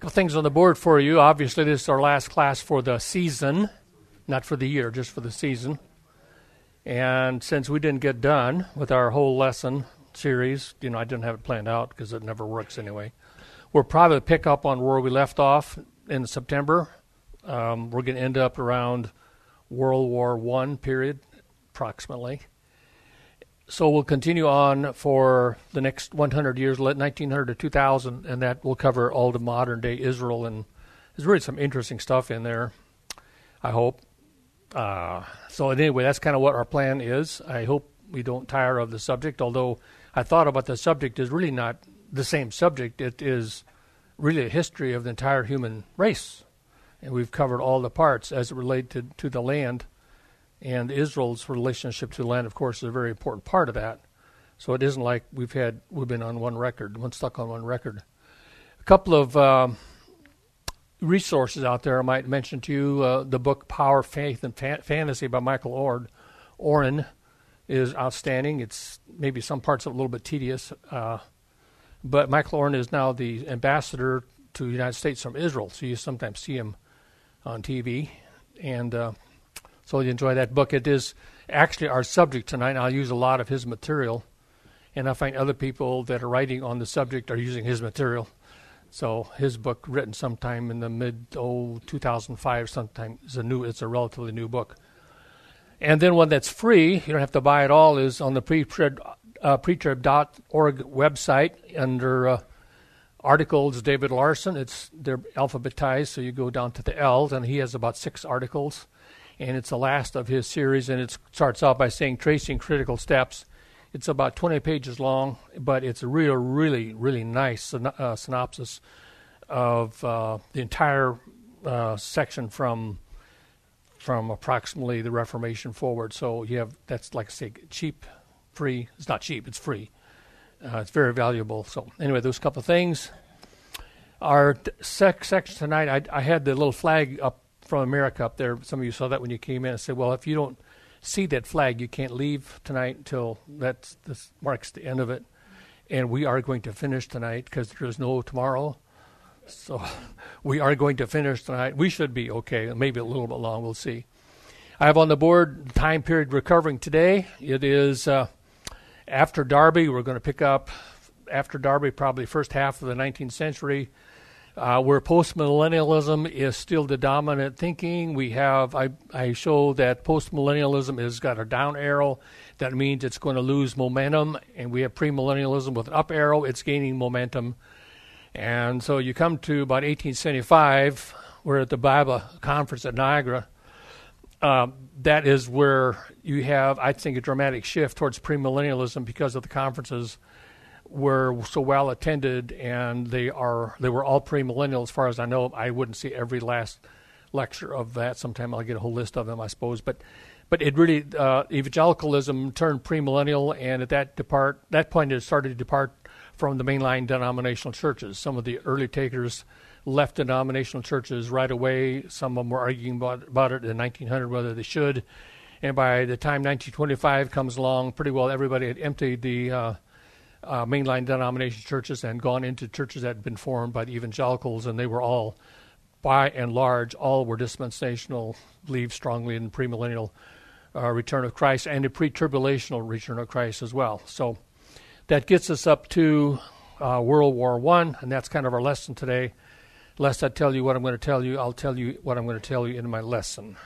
couple things on the board for you. Obviously, this is our last class for the season, not for the year, just for the season. And since we didn't get done with our whole lesson series, I didn't have it planned out because it never works anyway. We'll probably pick up on where we left off in September. We're going to end up around World War I period, approximately. So we'll continue on for the next 100 years, 1900 to 2000, and that will cover all the modern-day Israel. And there's really some interesting stuff in there, I hope. So anyway, that's kind of what our plan is. I hope we don't tire of the subject, although I thought about the subject is really not the same subject. It is really a history of the entire human race. And we've covered all the parts as it related to the land. And Israel's relationship to the land, of course, is a very important part of that. So it isn't like we've been on one record, stuck on one record. A couple of resources out there I might mention to you. The book Power, Faith, and Fantasy by Michael Oren is outstanding. It's maybe some parts of it a little bit tedious. But Michael Oren is now the ambassador to the United States from Israel. So you sometimes see him on TV. And so you enjoy that book. It is actually our subject tonight, and I'll use a lot of his material. And I find other people that are writing on the subject are using his material. So his book, written sometime in the mid-2005 sometime, it's a relatively new book. And then one that's free, you don't have to buy it all, is on the pretrib.org website under articles, David Larson. They're alphabetized, so you go down to the L's, and he has about 6 articles. And it's the last of his series, and it starts out by saying Tracing Critical Steps. It's about 20 pages long, but it's a really, really nice synopsis of the entire section from approximately the Reformation forward. So that's like I say, cheap, free. It's not cheap, it's free. It's very valuable. So anyway, those couple of things. Our section tonight, I had the little flag up from America up there. Some of you saw that when you came in and said, well, if you don't see that flag, you can't leave tonight until this marks the end of it. And we are going to finish tonight because there's no tomorrow. So we are going to finish tonight. We should be okay, maybe a little bit long. We'll see. I have on the board time period recovering today. It is after Darby. We're going to pick up after Darby, probably first half of the 19th century. Where postmillennialism is still the dominant thinking, I show that postmillennialism has got a down arrow. That means it's going to lose momentum, and we have premillennialism with an up arrow. It's gaining momentum. And so you come to about 1875, we're at the Bible conference at Niagara. That is where you have, I think, a dramatic shift towards premillennialism because of the conferences were so well attended, and they were all premillennial as far as I know. I wouldn't see every last lecture of that. Sometime I'll get a whole list of them, I suppose. But it really evangelicalism turned premillennial, and at that point it started to depart from the mainline denominational churches. Some of the early takers left denominational churches right away. Some of them were arguing about it in 1900 whether they should. And by the time 1925 comes along, pretty well everybody had emptied the mainline denomination churches and gone into churches that had been formed by the evangelicals, and they were all, by and large, all were dispensational, believed strongly in premillennial return of Christ and a pre-tribulational return of Christ as well. So that gets us up to World War I, and that's kind of our lesson today. Lest I tell you what I'm going to tell you, I'll tell you what I'm going to tell you in my lesson.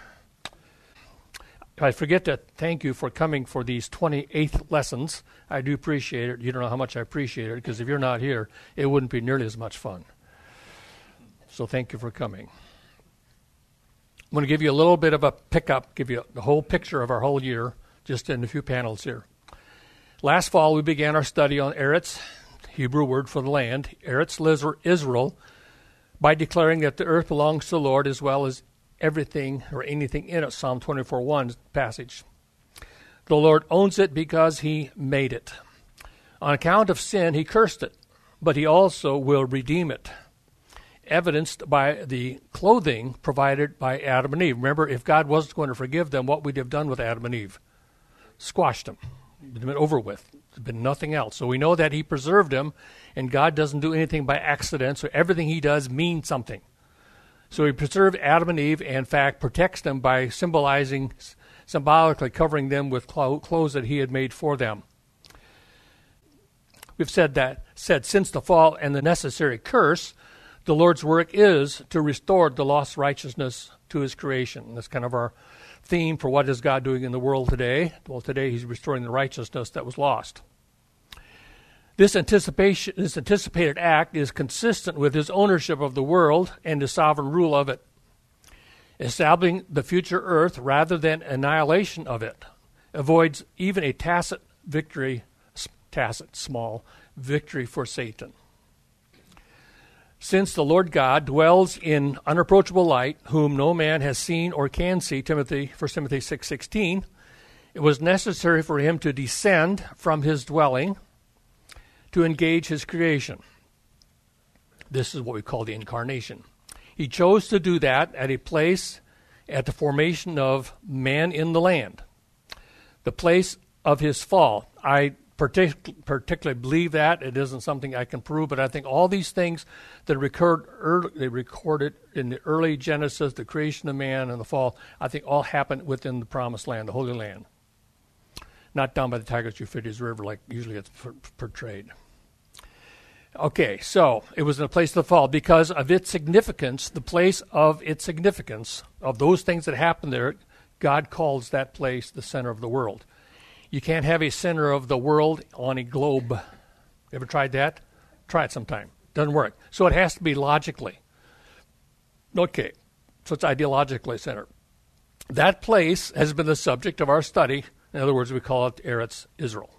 I forget to thank you for coming for these 28th lessons. I do appreciate it. You don't know how much I appreciate it, because if you're not here, it wouldn't be nearly as much fun. So thank you for coming. I'm going to give you a little bit of a pickup, give you the whole picture of our whole year, just in a few panels here. Last fall, we began our study on Eretz, Hebrew word for the land, Eretz Israel, by declaring that the earth belongs to the Lord as well as everything or anything in it, Psalm 24:1 passage. The Lord owns it because he made it. On account of sin, he cursed it, but he also will redeem it, evidenced by the clothing provided by Adam and Eve. Remember, if God wasn't going to forgive them, what would he have done with Adam and Eve? Squashed them. It had been over with. There's been nothing else. So we know that he preserved them, and God doesn't do anything by accident, so everything he does means something. So he preserved Adam and Eve, and in fact protects them by symbolically covering them with clothes that he had made for them. We've said since the fall and the necessary curse, the Lord's work is to restore the lost righteousness to his creation. That's kind of our theme for what is God doing in the world today. Well, today he's restoring the righteousness that was lost. This anticipated act is consistent with his ownership of the world and his sovereign rule of it, establishing the future earth rather than annihilation of it, avoids even a small victory for Satan. Since the Lord God dwells in unapproachable light, whom no man has seen or can see, 1 Timothy 6:16, it was necessary for him to descend from his dwelling to engage his creation. This is what we call the incarnation. He chose to do that at a place at the formation of man in the land, the place of his fall. I particularly believe that. It isn't something I can prove, but I think all these things that they recorded in the early Genesis, the creation of man and the fall, I think all happened within the promised land, the Holy Land. Not down by the Tigris-Euphrates River like usually it's portrayed. Okay, so it was in a place of the fall. Because of its significance, the place of its significance, of those things that happened there, God calls that place the center of the world. You can't have a center of the world on a globe. Ever tried that? Try it sometime. Doesn't work. So it has to be logically. Okay, so it's ideologically centered. That place has been the subject of our study. In other words, we call it Eretz Israel.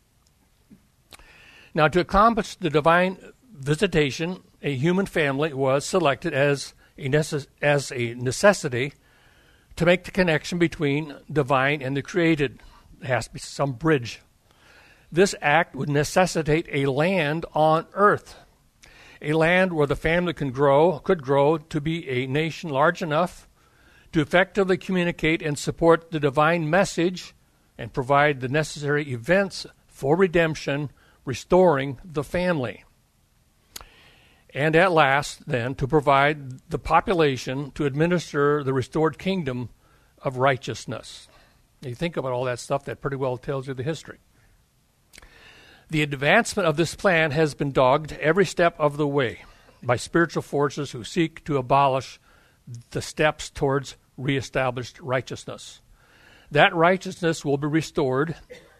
Now, to accomplish the divine visitation, a human family was selected as a necessity to make the connection between divine and the created. There has to be some bridge. This act would necessitate a land on earth, a land where the family could grow to be a nation large enough to effectively communicate and support the divine message and provide the necessary events for redemption, restoring the family. And at last, then, to provide the population to administer the restored kingdom of righteousness. You think about all that stuff, that pretty well tells you the history. The advancement of this plan has been dogged every step of the way by spiritual forces who seek to abolish the steps towards reestablished righteousness. That righteousness will be restored.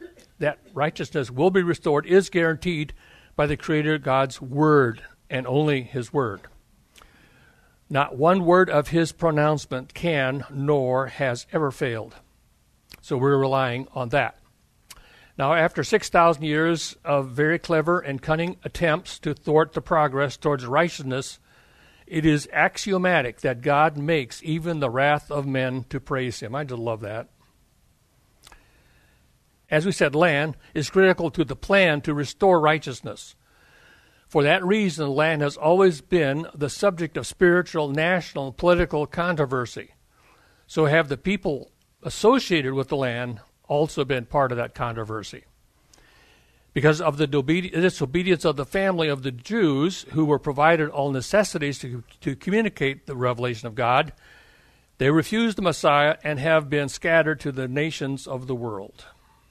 Is guaranteed by the Creator God's Word and only His Word. Not one word of His pronouncement can nor has ever failed. So we're relying on that. Now, after 6,000 years of very clever and cunning attempts to thwart the progress towards righteousness, it is axiomatic that God makes even the wrath of men to praise Him. I just love that. As we said, land is critical to the plan to restore righteousness. For that reason, land has always been the subject of spiritual, national, and political controversy. So have the people associated with the land also been part of that controversy. Because of the disobedience of the family of the Jews, who were provided all necessities to communicate the revelation of God, they refused the Messiah and have been scattered to the nations of the world.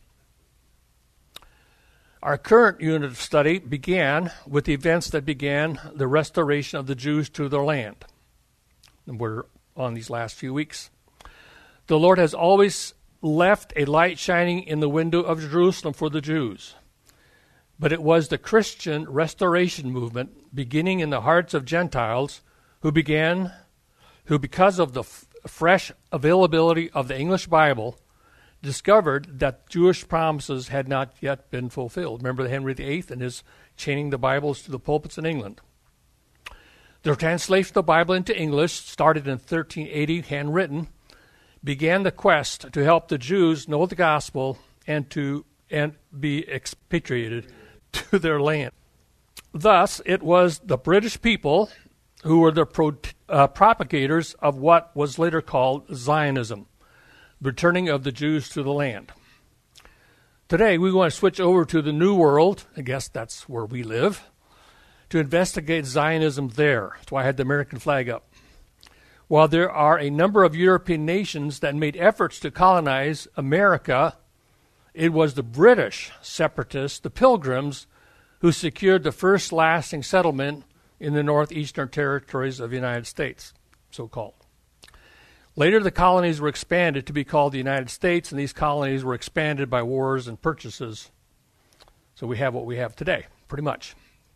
Our current unit of study began with the events that began the restoration of the Jews to their land. And we're on these last few weeks. The Lord has always left a light shining in the window of Jerusalem for the Jews. But it was the Christian restoration movement beginning in the hearts of Gentiles who because of the fresh availability of the English Bible, discovered that Jewish promises had not yet been fulfilled. Remember Henry VIII and his chaining the Bibles to the pulpits in England. The translation of the Bible into English, started in 1380, handwritten, began the quest to help the Jews know the gospel and be expatriated to their land. Thus, it was the British people who were the propagators of what was later called Zionism, the returning of the Jews to the land. today we want to switch over to the New World. I guess that's where we live, to investigate Zionism there. That's why I had the American flag up. While there are a number of European nations that made efforts to colonize America, it was the British separatists, the Pilgrims, who secured the first lasting settlement in the northeastern territories of the United States, so-called. Later, the colonies were expanded to be called the United States, and these colonies were expanded by wars and purchases. So we have what we have today, pretty much.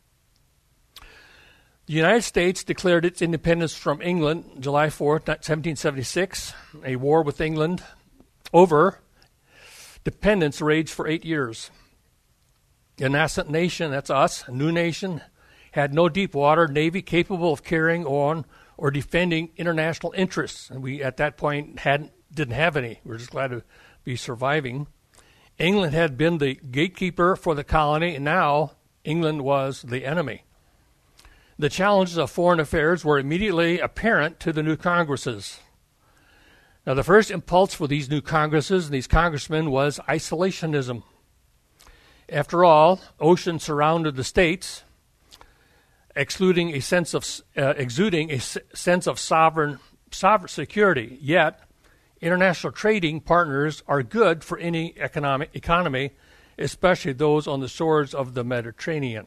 The United States declared its independence from England July 4th, 1776. A war with England over dependence raged for 8 years. The nascent nation, that's us, a new nation, had no deep water navy capable of carrying on or defending international interests. And we, at that point, didn't have any. We were just glad to be surviving. England had been the gatekeeper for the colony, and now England was the enemy. The challenges of foreign affairs were immediately apparent to the new Congresses. Now, the first impulse for these new Congresses and these congressmen was isolationism. After all, ocean surrounded the states, exuding a sense of sovereign security. Yet, international trading partners are good for any economy, especially those on the shores of the Mediterranean.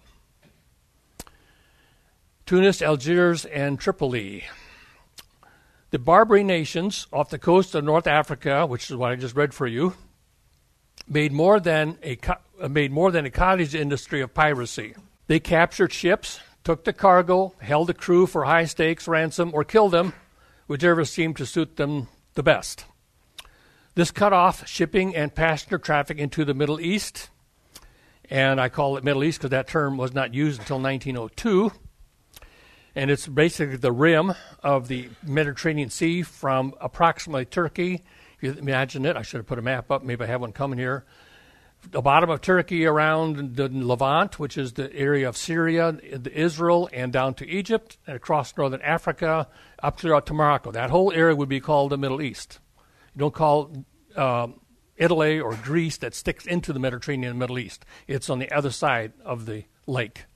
Tunis, Algiers, and Tripoli. The Barbary nations off the coast of North Africa, which is what I just read for you, made more than a cottage industry of piracy. They captured ships, took the cargo, held the crew for high stakes ransom, or killed them, whichever seemed to suit them the best. This cut off shipping and passenger traffic into the Middle East, and I call it Middle East because that term was not used until 1902. And it's basically the rim of the Mediterranean Sea from approximately Turkey. If you imagine it, I should have put a map up. Maybe I have one coming here. The bottom of Turkey around the Levant, which is the area of Syria, Israel, and down to Egypt, and across northern Africa, up clear out to Morocco. That whole area would be called the Middle East. You don't call Italy or Greece that sticks into the Mediterranean and Middle East. It's on the other side of the lake.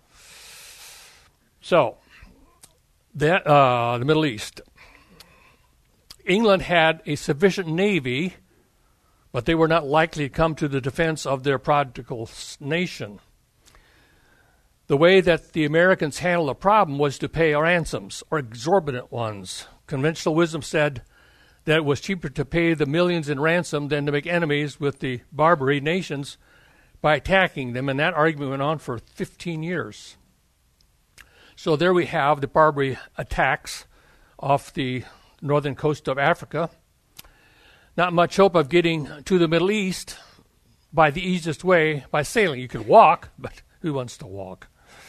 So, the Middle East. England had a sufficient navy, but they were not likely to come to the defense of their prodigal nation. The way that the Americans handled the problem was to pay ransoms, or exorbitant ones. Conventional wisdom said that it was cheaper to pay the millions in ransom than to make enemies with the Barbary nations by attacking them, and that argument went on for 15 years. So there we have the Barbary attacks off the northern coast of Africa. Not much hope of getting to the Middle East by the easiest way, by sailing. You could walk, but who wants to walk?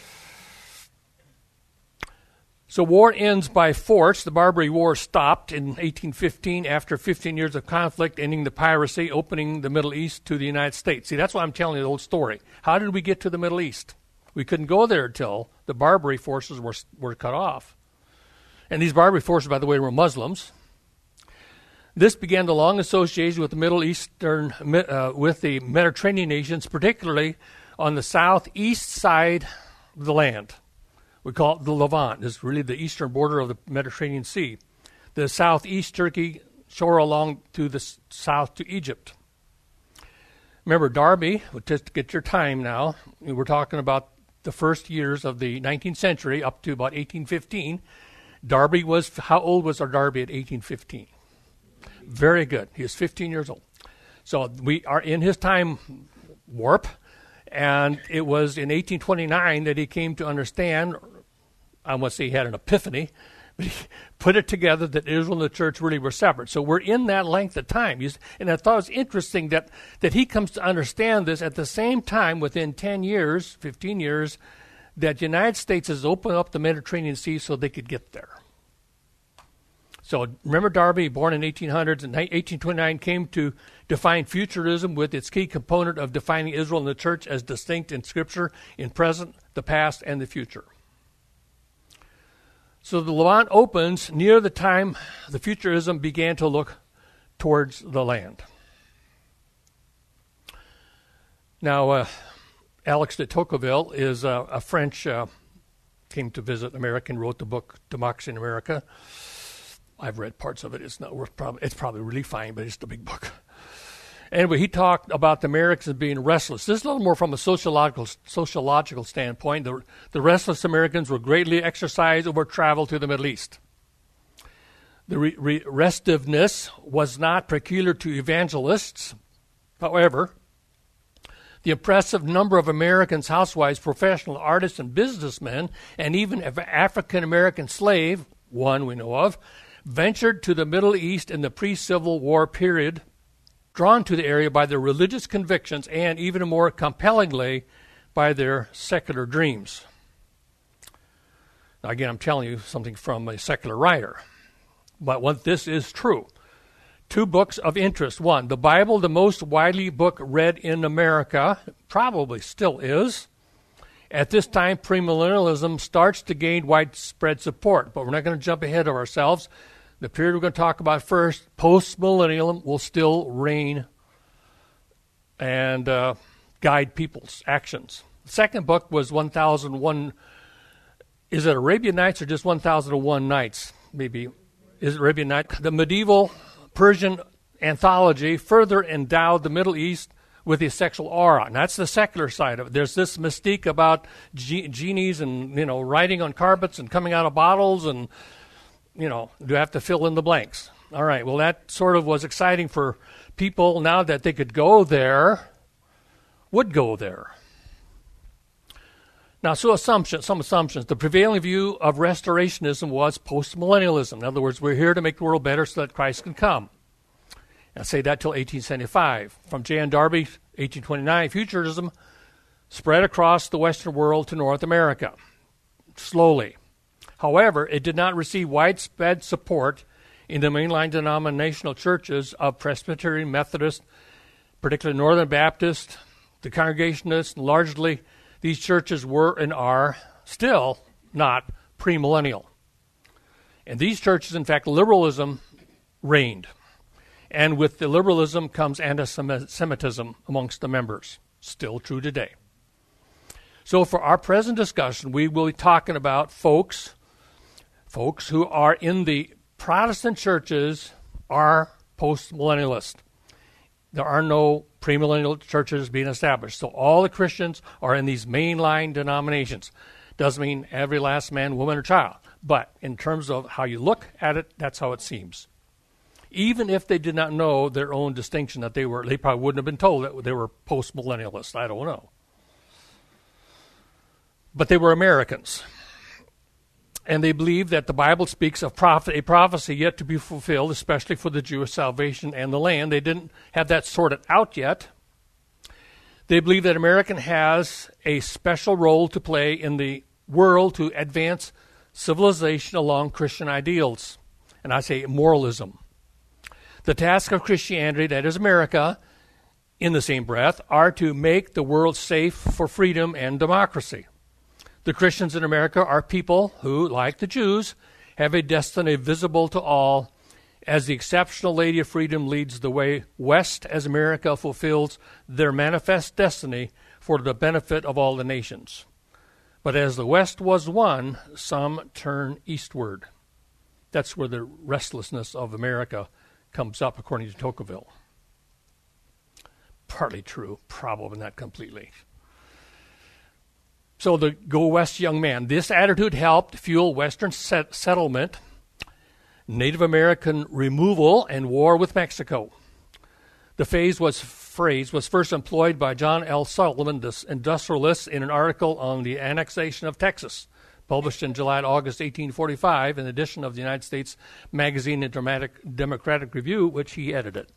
So war ends by force. The Barbary War stopped in 1815 after 15 years of conflict, ending the piracy, opening the Middle East to the United States. See, that's why I'm telling you the old story. How did we get to the Middle East? We couldn't go there until the Barbary forces were cut off. And these Barbary forces, by the way, were Muslims. This began the long association with the Middle Eastern, with the Mediterranean nations, particularly on the southeast side of the land. We call it the Levant. It's really the eastern border of the Mediterranean Sea. The southeast Turkey shore along to the south to Egypt. Remember, Darby, just to get your time now, we're talking about the first years of the 19th century up to about 1815. Darby was, how old was our Darby at 1815? Very good. He was 15 years old. So we are in his time warp, and it was in 1829 that he came to understand, I won't say he had an epiphany, but he put it together that Israel and the church really were separate. So we're in that length of time. And I thought it was interesting that he comes to understand this at the same time, within 10 years, 15 years, that the United States has opened up the Mediterranean Sea so they could get there. So remember Darby, born in 1800s, and 1829 came to define futurism with its key component of defining Israel and the church as distinct in Scripture, in present, the past, and the future. So the Levant opens near the time the futurism began to look towards the land. Now, Alex de Tocqueville is a French, came to visit America and wrote the book Democracy in America. I've read parts of it. It's not worth it's probably really fine, but it's a big book. Anyway, he talked about the Americans being restless. This is a little more from a sociological standpoint. The restless Americans were greatly exercised over travel to the Middle East. The restiveness was not peculiar to evangelists. However, the impressive number of Americans, housewives, professional artists, and businessmen, and even African-American slave, one we know of, ventured to the Middle East in the pre-Civil War period, drawn to the area by their religious convictions and, even more compellingly, by their secular dreams. Now, again, I'm telling you something from a secular writer. But what this is true. 2 books of interest. 1, the Bible, the most widely book read in America, probably still is. At this time, premillennialism starts to gain widespread support. But we're not going to jump ahead of ourselves. The period we're going to talk about first, post-millennialism, will still reign and guide people's actions. The second book was 1001. Is it Arabian Nights or just 1001 Nights? Maybe. Is it Arabian Nights? The medieval Persian anthology further endowed the Middle East with a sexual aura. And that's the secular side of it. There's this mystique about genies and, writing on carpets and coming out of bottles and, you have to fill in the blanks. All right, well, that sort of was exciting for people now that they could go there, would go there. Now, some assumptions. The prevailing view of restorationism was postmillennialism. In other words, we're here to make the world better so that Christ can come. I say that till 1875. From J.N. Darby, 1829, futurism spread across the Western world to North America, slowly. However, it did not receive widespread support in the mainline denominational churches of Presbyterian, Methodist, particularly Northern Baptist, the Congregationalists. Largely, these churches were and are still not premillennial. In these churches, in fact, liberalism reigned. And with the liberalism comes anti-Semitism amongst the members. Still true today. So for our present discussion, we will be talking about folks who are in the Protestant churches are post-millennialist. There are no premillennial churches being established. So all the Christians are in these mainline denominations. Doesn't mean every last man, woman, or child. But in terms of how you look at it, that's how it seems. Even if they did not know their own distinction, that they probably wouldn't have been told that they were post-millennialists. I don't know. But they were Americans. And they believed that the Bible speaks of a prophecy yet to be fulfilled, especially for the Jewish salvation and the land. They didn't have that sorted out yet. They believe that America has a special role to play in the world to advance civilization along Christian ideals. And I say moralism. The task of Christianity, that is America, in the same breath, are to make the world safe for freedom and democracy. The Christians in America are people who, like the Jews, have a destiny visible to all as the exceptional Lady of Freedom leads the way west as America fulfills their manifest destiny for the benefit of all the nations. But as the West was won, some turn eastward. That's where the restlessness of America comes up, according to Tocqueville. Partly true, probably not completely. So the Go West young man, this attitude helped fuel Western settlement, Native American removal, and war with Mexico. The phrase was first employed by John L. Sullivan, the industrialist, in an article on the annexation of Texas, published in July and August 1845, in edition of the United States Magazine and Democratic Review, which he edited.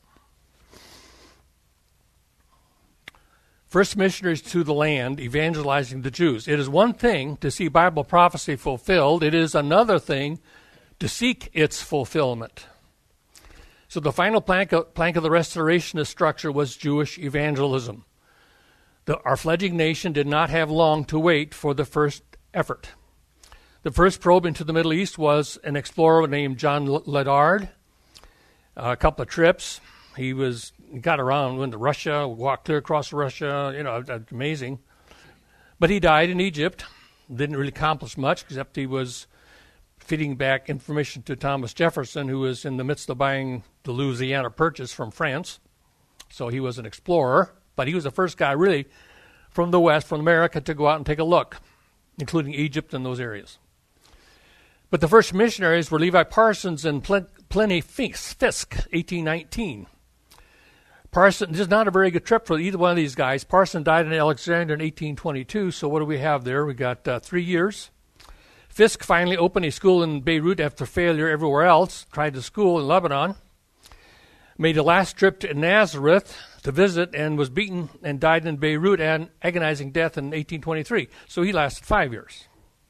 First missionaries to the land, evangelizing the Jews. It is one thing to see Bible prophecy fulfilled. It is another thing to seek its fulfillment. So the final plank of the restorationist structure was Jewish evangelism. Our fledgling nation did not have long to wait for the first effort. The first probe into the Middle East was an explorer named John Ledyard. A couple of trips. He got around, went to Russia, walked clear across Russia, amazing. But he died in Egypt. Didn't really accomplish much, except he was feeding back information to Thomas Jefferson, who was in the midst of buying the Louisiana Purchase from France. So he was an explorer, but he was the first guy really from the West, from America, to go out and take a look, including Egypt and those areas. But the first missionaries were Levi Parsons and Pliny Fisk, 1819. Parson, this is not a very good trip for either one of these guys. Parson died in Alexandria in 1822, so what do we have there? We got 3 years. Fisk finally opened a school in Beirut after failure everywhere else, tried a school in Lebanon, made a last trip to Nazareth to visit, and was beaten and died in Beirut and agonizing death in 1823. So he lasted 5 years.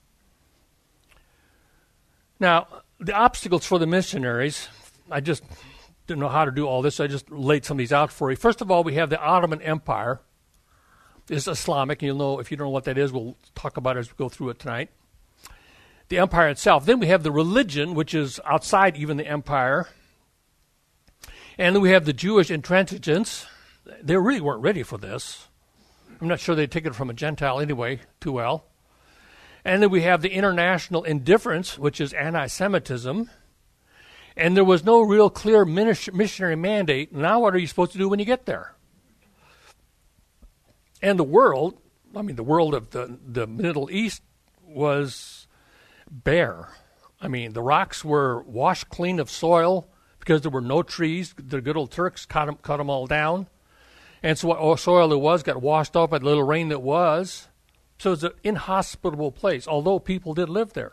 Now, the obstacles for the missionaries, I just didn't know how to do all this, so I just laid some of these out for you. First of all, we have the Ottoman Empire. It's Islamic. You'll know, if you don't know what that is, we'll talk about it as we go through it tonight. The empire itself. Then we have the religion, which is outside even the empire. And then we have the Jewish intransigence. They really weren't ready for this. I'm not sure they'd take it from a Gentile anyway too well. And then we have the international indifference, which is anti-Semitism. And there was no real clear missionary mandate. Now what are you supposed to do when you get there? And the world of the Middle East was bare. The rocks were washed clean of soil because there were no trees. The good old Turks cut them all down. And so what soil there was got washed off by the little rain that was. So it's an inhospitable place, although people did live there.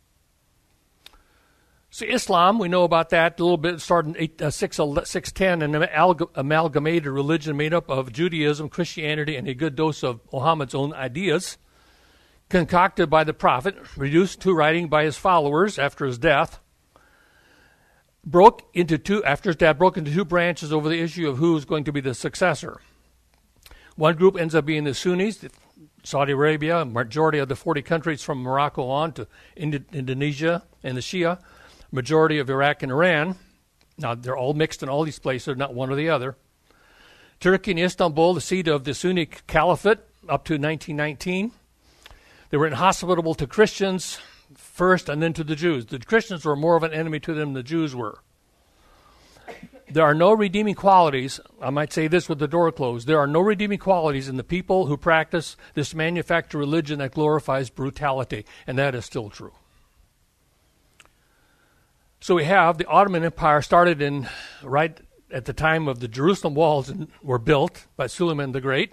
So Islam, we know about that a little bit. It started in 610, an amalgamated religion made up of Judaism, Christianity, and a good dose of Muhammad's own ideas, concocted by the Prophet, reduced to writing by his followers after his death, broke into two branches over the issue of who's going to be the successor. One group ends up being the Sunnis, Saudi Arabia, majority of the 40 countries from Morocco on to Indonesia, and the Shia, majority of Iraq and Iran. Now, they're all mixed in all these places, not one or the other. Turkey and Istanbul, the seat of the Sunni Caliphate, up to 1919. They were inhospitable to Christians first and then to the Jews. The Christians were more of an enemy to them than the Jews were. There are no redeeming qualities. I might say this with the door closed. There are no redeeming qualities in the people who practice this manufactured religion that glorifies brutality, and that is still true. So we have the Ottoman Empire started right at the time of the Jerusalem walls were built by Suleiman the Great.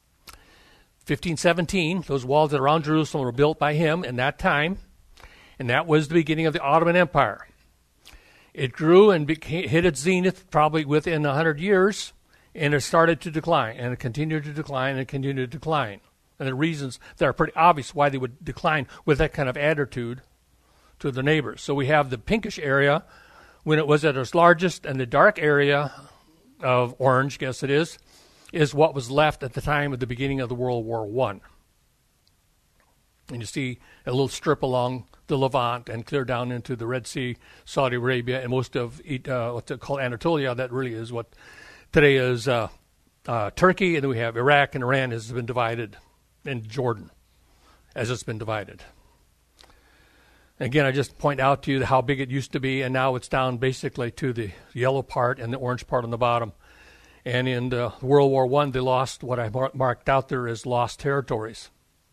1517, those walls that are around Jerusalem were built by him in that time, and that was the beginning of the Ottoman Empire. It grew and hit its zenith probably within 100 years, and it started to decline, and it continued to decline, and continued to decline. And the reasons that are pretty obvious why they would decline with that kind of attitude to the neighbors. So we have the pinkish area when it was at its largest, and the dark area of orange, guess it is what was left at the time of the beginning of the World War I. And you see a little strip along the Levant and clear down into the Red Sea, Saudi Arabia, and most of what's called Anatolia. That really is what today is Turkey, and then we have Iraq, and Iran has been divided, and Jordan as it's been divided. Again, I just point out to you how big it used to be, and now it's down basically to the yellow part and the orange part on the bottom. And in World War I, they lost what I marked out there as lost territories.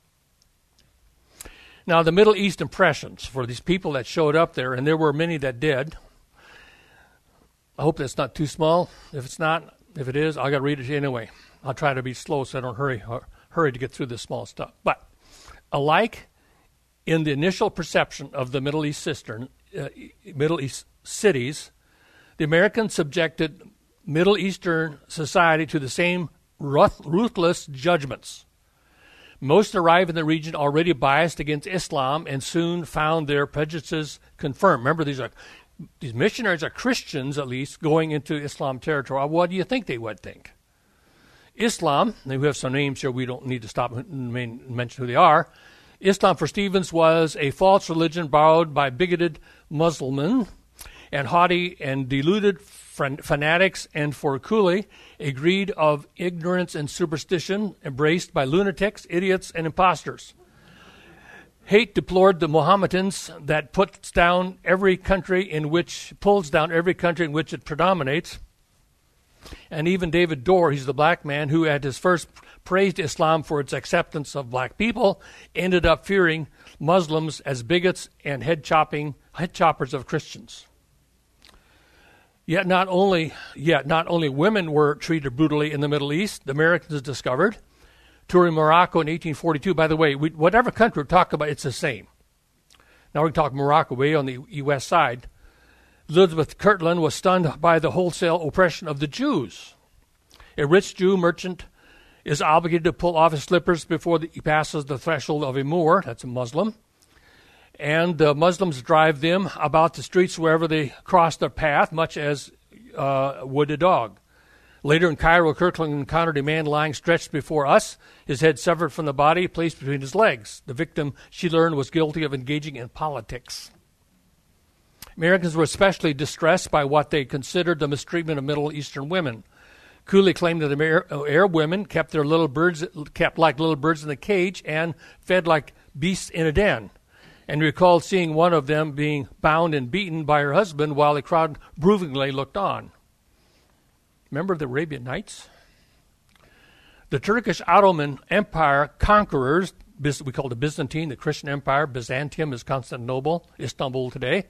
Now, the Middle East impressions for these people that showed up there, and there were many that did. I hope that's not too small. If it is, I got to read it anyway. I'll try to be slow so I don't hurry to get through this small stuff. But alike in the initial perception of the Middle East cities, the Americans subjected Middle Eastern society to the same ruthless judgments. Most arrived in the region already biased against Islam and soon found their prejudices confirmed. Remember, these missionaries are Christians, at least, going into Islam territory. What do you think they would think? Islam, and we have some names here, we don't need to stop and mention who they are. Islam for Stevens was a false religion borrowed by bigoted Muslims and haughty and deluded fanatics, and for Cooley, a greed of ignorance and superstition embraced by lunatics, idiots, and impostors. Hate deplored the Mohammedans that pulls down every country in which it predominates. And even David Dorr, he's the black man who at his first praised Islam for its acceptance of black people, ended up fearing Muslims as bigots and head choppers of Christians. Yet not only women were treated brutally in the Middle East, the Americans discovered. Touring Morocco in 1842, by the way, whatever country we talk about, it's the same. Now we can talk Morocco, way on the west side. Elizabeth Kirtland was stunned by the wholesale oppression of the Jews. A rich Jew merchant is obligated to pull off his slippers before he passes the threshold of a Moor, that's a Muslim, and the Muslims drive them about the streets wherever they cross their path, much as would a dog. Later in Cairo, Kirtland encountered a man lying stretched before us, his head severed from the body, placed between his legs. The victim, she learned, was guilty of engaging in politics. Americans were especially distressed by what they considered the mistreatment of Middle Eastern women. Cooley claimed that Arab women kept like little birds in a cage and fed like beasts in a den, and recalled seeing one of them being bound and beaten by her husband while the crowd approvingly looked on. Remember the Arabian Nights? The Turkish Ottoman Empire conquerors, we call it Byzantine, the Christian Empire. Byzantium is Constantinople, Istanbul today.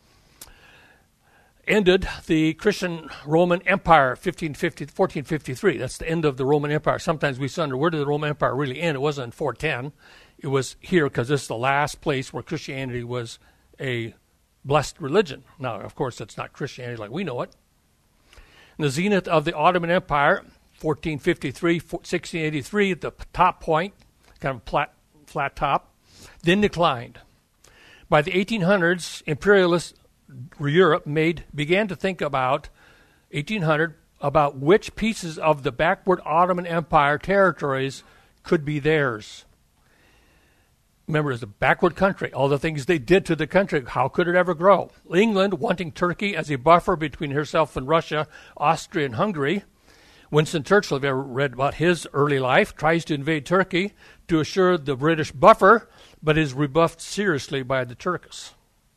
Ended the Christian Roman Empire 1453. That's the end of the Roman Empire. Sometimes we wonder, where did the Roman Empire really end? It wasn't in 410. It was here because this is the last place where Christianity was a blessed religion. Now, of course, it's not Christianity like we know it. In the zenith of the Ottoman Empire, 1453, 1683, at the top point, kind of flat top, then declined. By the 1800s, imperialist Europe began to think about 1800 about which pieces of the backward Ottoman Empire territories could be theirs. Remember, it's a backward country. All the things they did to the country, how could it ever grow? England, wanting Turkey as a buffer between herself and Russia, Austria, and Hungary. Winston Churchill, if you ever read about his early life, tries to invade Turkey to assure the British buffer, but is rebuffed seriously by the Turks.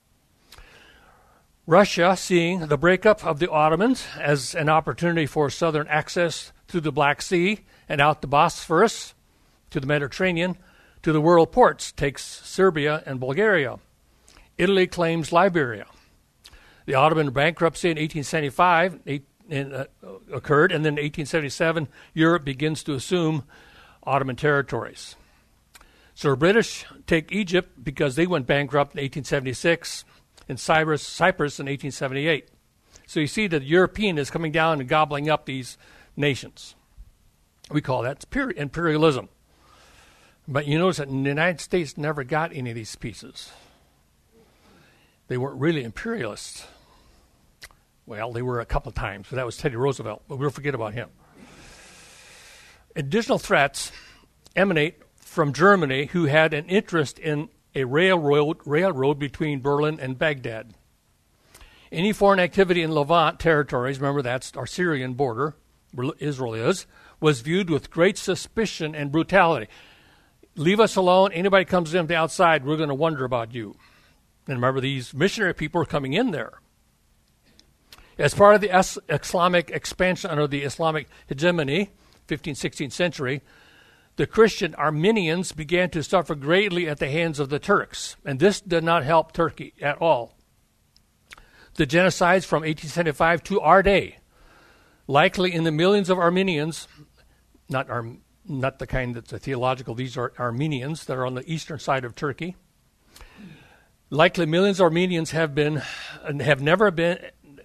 Russia, seeing the breakup of the Ottomans as an opportunity for southern access through the Black Sea and out the Bosphorus to the Mediterranean, to the world ports, takes Serbia and Bulgaria. Italy claims Liberia. The Ottoman bankruptcy in 1875 occurred, and then in 1877, Europe begins to assume Ottoman territories. So the British take Egypt because they went bankrupt in 1876, and Cyprus in 1878. So you see that the European is coming down and gobbling up these nations. We call that imperialism. But you notice that the United States never got any of these pieces. They weren't really imperialists. Well, they were a couple of times, but that was Teddy Roosevelt, but we'll forget about him. Additional threats emanate from Germany, who had an interest in a railroad between Berlin and Baghdad. Any foreign activity in Levant territories, remember that's our Syrian border, where Israel is, was viewed with great suspicion and brutality. Leave us alone. Anybody comes in from the outside, we're going to wonder about you. And remember, these missionary people are coming in there. As part of the Islamic expansion under the Islamic hegemony, 15th, 16th century, the Christian Armenians began to suffer greatly at the hands of the Turks, and this did not help Turkey at all. The genocides from 1875 to our day, likely in the millions of Armenians, not the kind that's a theological, these are Armenians that are on the eastern side of Turkey. Likely millions of Armenians have never been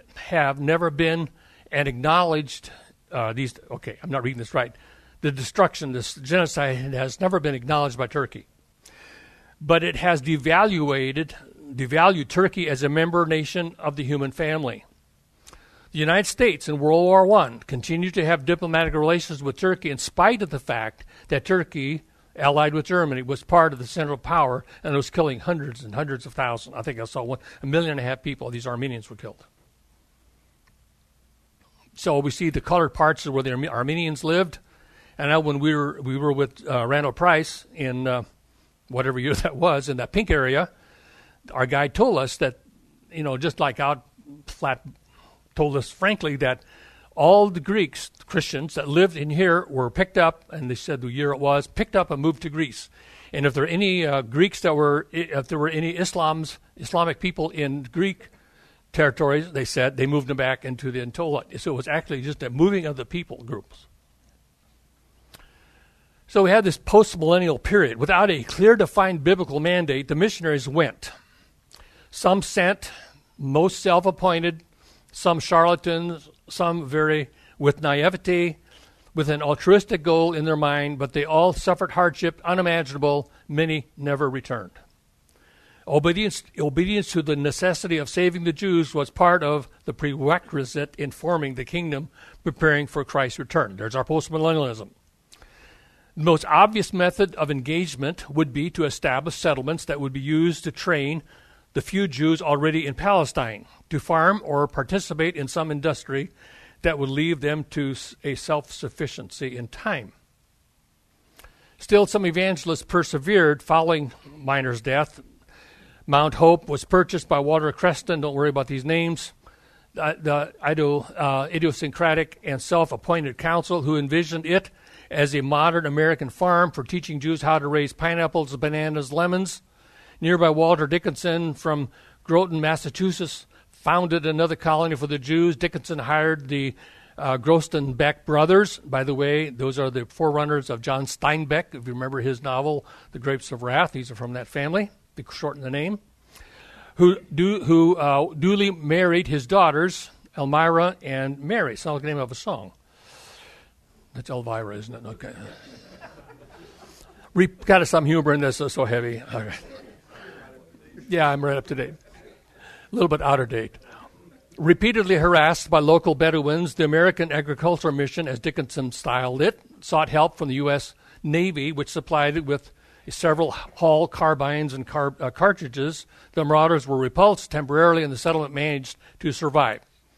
and acknowledged these. Okay, I'm not reading this right. The destruction, this genocide, has never been acknowledged by Turkey, but it has devalued Turkey as a member nation of the human family. The United States in World War I continued to have diplomatic relations with Turkey in spite of the fact that Turkey, allied with Germany, was part of the Central Power and was killing hundreds and hundreds of thousands. I think I saw 1.5 million people. These Armenians were killed. So we see the colored parts of where the Armenians lived. And now when we were with Randall Price in whatever year that was, in that pink area, our guide told us that, just like out flat, told us frankly that all the Greeks, Christians that lived in here were picked up, and they said the year it was, picked up and moved to Greece. And if there were any Greeks if there were any Islamic people in Greek territories, they said they moved them back into the Anatolia. So it was actually just a moving of the people groups. So we had this post-millennial period. Without a clear defined biblical mandate, the missionaries went. Some sent, most self-appointed, some charlatans, some very with naivety, with an altruistic goal in their mind, but they all suffered hardship unimaginable. Many never returned. Obedience to the necessity of saving the Jews was part of the prerequisite in forming the kingdom, preparing for Christ's return. There's our postmillennialism. The most obvious method of engagement would be to establish settlements that would be used to train the few Jews already in Palestine to farm or participate in some industry that would lead them to a self-sufficiency in time. Still, some evangelists persevered following Miner's death. Mount Hope was purchased by Walter Creston. Don't worry about these names. The idiosyncratic and self-appointed council who envisioned it as a modern American farm for teaching Jews how to raise pineapples, bananas, lemons. Nearby Walter Dickinson from Groton, Massachusetts, founded another colony for the Jews. Dickinson hired the Groston Beck brothers. By the way, those are the forerunners of John Steinbeck, if you remember his novel, The Grapes of Wrath. These are from that family, to shorten the name, who duly married his daughters, Elmira and Mary. Sounds like the name of a song. That's Elvira, isn't it? Okay. Got some humor in this, so heavy. All right. Yeah, I'm right up to date. A little bit out of date. Repeatedly harassed by local Bedouins, the American Agricultural Mission, as Dickinson styled it, sought help from the U.S. Navy, which supplied it with several Hall carbines and cartridges. The marauders were repulsed temporarily, and the settlement managed to survive.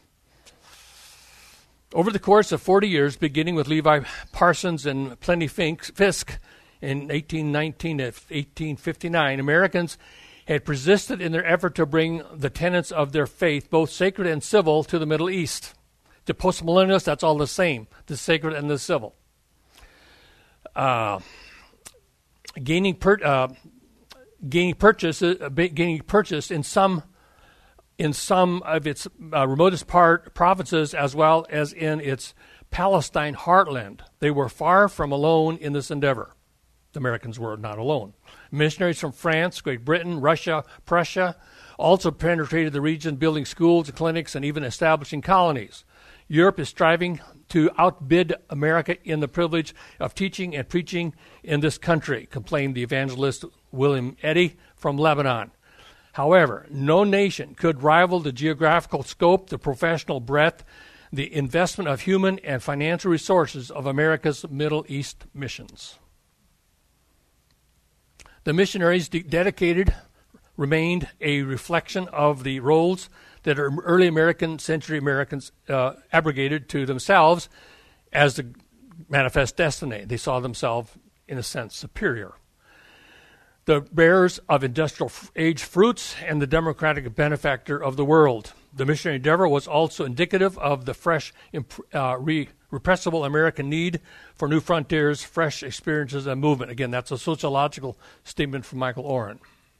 Over the course of 40 years, beginning with Levi Parsons and Plenty Fisk in 1819 to 1859, Americans had persisted in their effort to bring the tenets of their faith, both sacred and civil, to the Middle East. To postmillennialists, that's all the same, the sacred and the civil. Gaining purchase in some of its remotest provinces, as well as in its Palestine heartland. They were far from alone in this endeavor. The Americans were not alone. Missionaries from France, Great Britain, Russia, Prussia also penetrated the region, building schools, clinics, and even establishing colonies. Europe is striving to outbid America in the privilege of teaching and preaching in this country, complained the evangelist William Eddy from Lebanon. However, no nation could rival the geographical scope, the professional breadth, the investment of human and financial resources of America's Middle East missions. The missionaries dedicated remained a reflection of the roles that early century Americans abrogated to themselves as the manifest destiny. They saw themselves, in a sense, superior. The bearers of industrial age fruits and the democratic benefactor of the world. The missionary endeavor was also indicative of the fresh, repressible American need for new frontiers, fresh experiences, and movement. Again, that's a sociological statement from Michael Oren.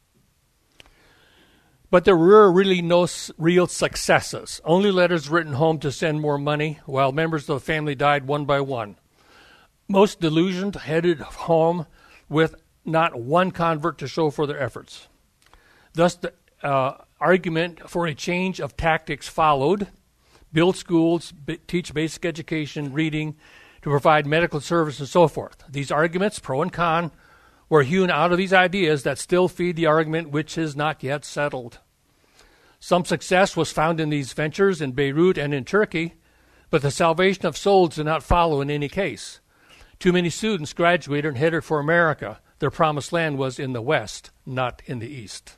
But there were really no real successes. Only letters written home to send more money, while members of the family died one by one. Most delusioned headed home with not one convert to show for their efforts. Thus, the argument for a change of tactics followed. Build schools, teach basic education, reading, to provide medical service, and so forth. These arguments, pro and con, were hewn out of these ideas that still feed the argument which is not yet settled. Some success was found in these ventures in Beirut and in Turkey, but the salvation of souls did not follow in any case. Too many students graduated and headed for America. Their promised land was in the West, not in the East.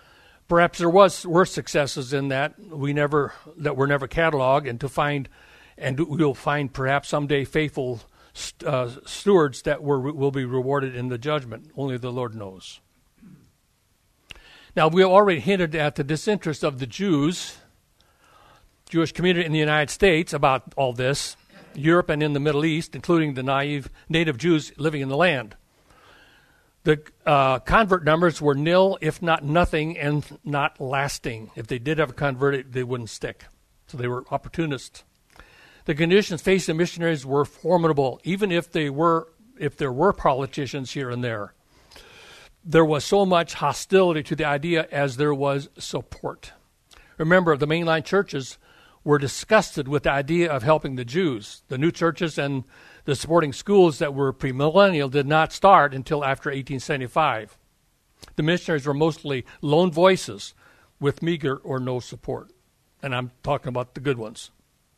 Perhaps there were successes in that were never cataloged, and to find and we'll find perhaps someday faithful stewards that will be rewarded in the judgment. Only the Lord knows. Now, we already hinted at the disinterest of the Jewish community in the United States about all this, Europe and in the Middle East, including the naive native Jews living in the land. The convert numbers were nil, if not nothing, and not lasting. If they did have a convert, they wouldn't stick. So they were opportunists. The conditions facing missionaries were formidable, even if there were politicians here and there. There was so much hostility to the idea as there was support. Remember, the mainline churches were disgusted with the idea of helping the Jews. The new churches and the supporting schools that were premillennial did not start until after 1875. The missionaries were mostly lone voices with meager or no support. And I'm talking about the good ones.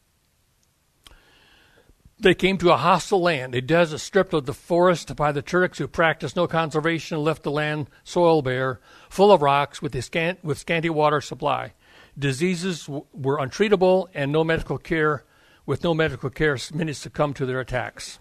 They came to a hostile land, a desert stripped of the forest by the Turks who practiced no conservation and left the land soil bare, full of rocks with scanty water supply. Diseases were untreatable and no medical care. With no medical care, many succumbed to their attacks.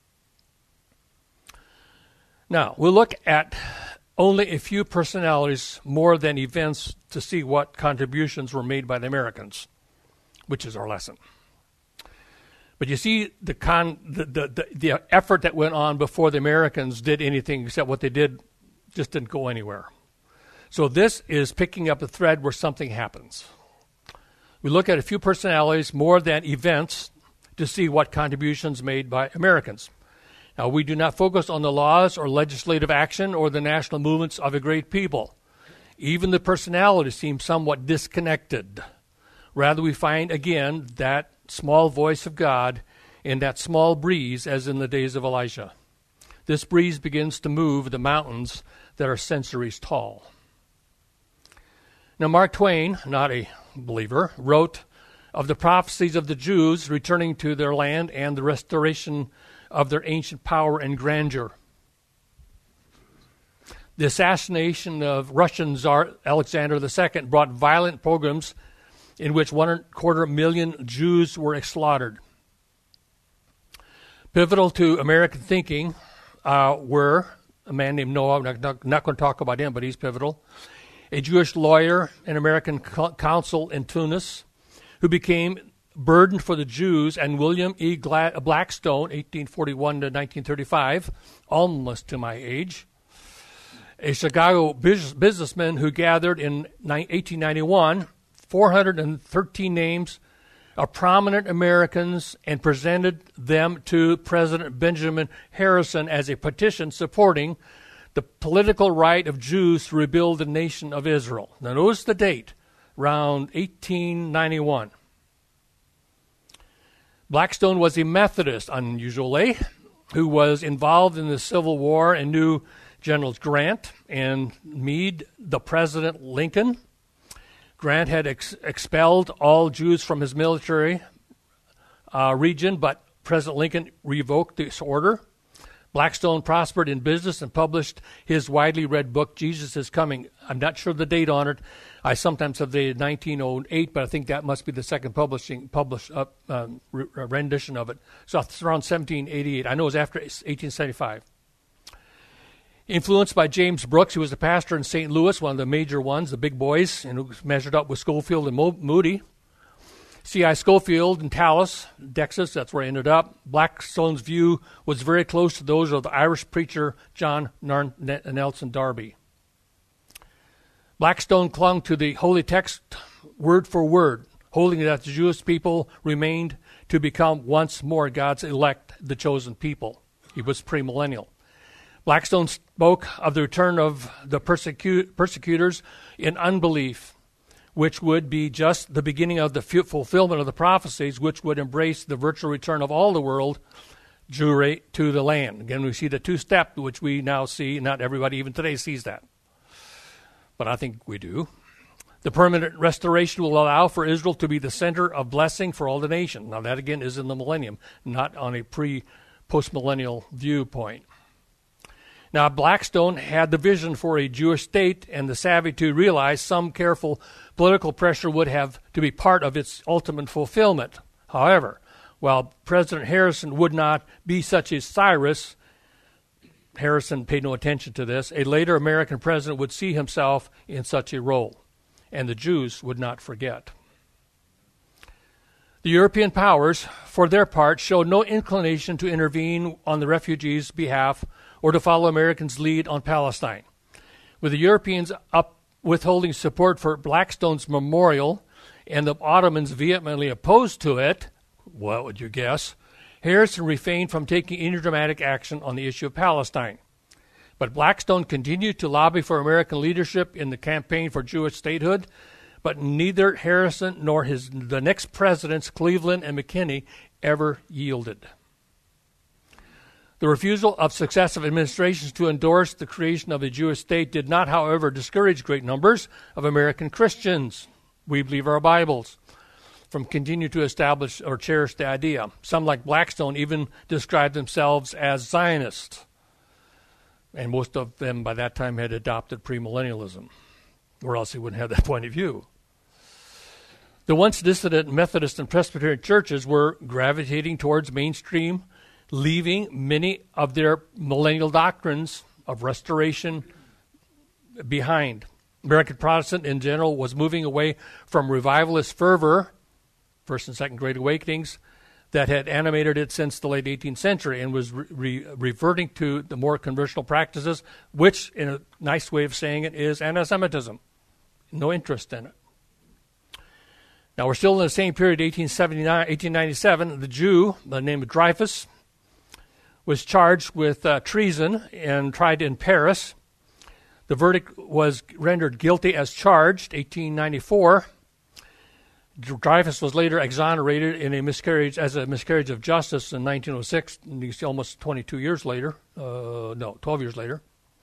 Now, we'll look at only a few personalities more than events to see what contributions were made by the Americans, which is our lesson. But you see the effort that went on before the Americans did anything except what they did just didn't go anywhere. So this is picking up a thread where something happens. We look at a few personalities more than events to see what contributions made by Americans. Now, we do not focus on the laws or legislative action or the national movements of a great people. Even the personalities seem somewhat disconnected. Rather, we find again that small voice of God in that small breeze as in the days of Elijah. This breeze begins to move the mountains that are centuries tall. Now, Mark Twain, not a believer, wrote of the prophecies of the Jews returning to their land and the restoration of their ancient power and grandeur. The assassination of Russian Tsar Alexander II brought violent pogroms in which 250,000 Jews were slaughtered. Pivotal to American thinking were a man named Noah. I'm not going to talk about him, but he's pivotal. A Jewish lawyer, an American consul in Tunis, who became burden for the Jews, and William E. Blackstone, 1841 to 1935, almost to my age, a Chicago businessman who gathered in 1891 413 names of prominent Americans and presented them to President Benjamin Harrison as a petition supporting the political right of Jews to rebuild the nation of Israel. Now notice the date, around 1891. Blackstone was a Methodist, unusually, who was involved in the Civil War and knew Generals Grant and Meade, the President Lincoln. Grant had expelled all Jews from his military region, but President Lincoln revoked this order. Blackstone prospered in business and published his widely read book, Jesus is Coming. I'm not sure the date on it. I sometimes have dated 1908, but I think that must be the second rendition of it. So it's around 1788. I know it was after 1875. Influenced by James Brooks, who was a pastor in St. Louis, one of the major ones, the big boys, and who measured up with Schofield and Moody. C.I. Schofield in Tallis, Texas, that's where I ended up. Blackstone's view was very close to those of the Irish preacher John Nelson Darby. Blackstone clung to the holy text word for word, holding that the Jewish people remained to become once more God's elect, the chosen people. He was premillennial. Blackstone spoke of the return of the persecutors in unbelief, which would be just the beginning of the fulfillment of the prophecies, which would embrace the virtual return of all the world, Jewry, to the land. Again, we see the two-step, which we now see. Not everybody even today sees that, but I think we do. The permanent restoration will allow for Israel to be the center of blessing for all the nation. Now, that again is in the millennium, not on a post-millennial viewpoint. Now, Blackstone had the vision for a Jewish state and the savvy to realize some careful political pressure would have to be part of its ultimate fulfillment. However, While President Harrison would not be such a Cyrus, Harrison paid no attention to this, a later American president would see himself in such a role, and the Jews would not forget. The European powers, for their part, showed no inclination to intervene on the refugees' behalf or to follow Americans' lead on Palestine. With the Europeans withholding support for Blackstone's memorial and the Ottomans vehemently opposed to it, what would you guess? Harrison refrained from taking any dramatic action on the issue of Palestine. But Blackstone continued to lobby for American leadership in the campaign for Jewish statehood, but neither Harrison nor the next presidents, Cleveland and McKinley, ever yielded. The refusal of successive administrations to endorse the creation of a Jewish state did not, however, discourage great numbers of American Christians, we believe our Bibles, from continuing to establish or cherish the idea. Some, like Blackstone, even described themselves as Zionists, and most of them by that time had adopted premillennialism, or else they wouldn't have that point of view. The once dissident Methodist and Presbyterian churches were gravitating towards mainstream, leaving many of their millennial doctrines of restoration behind. American Protestant in general was moving away from revivalist fervor, First and Second Great Awakenings, that had animated it since the late 18th century, and was reverting to the more conventional practices, which, in a nice way of saying it, is anti-Semitism. No interest in it. Now, we're still in the same period, 1897. The Jew, by the name of Dreyfus, was charged with treason and tried in Paris. The verdict was rendered guilty as charged, 1894. Dreyfus was later exonerated in as a miscarriage of justice in 1906, almost 22 years later. 12 years later.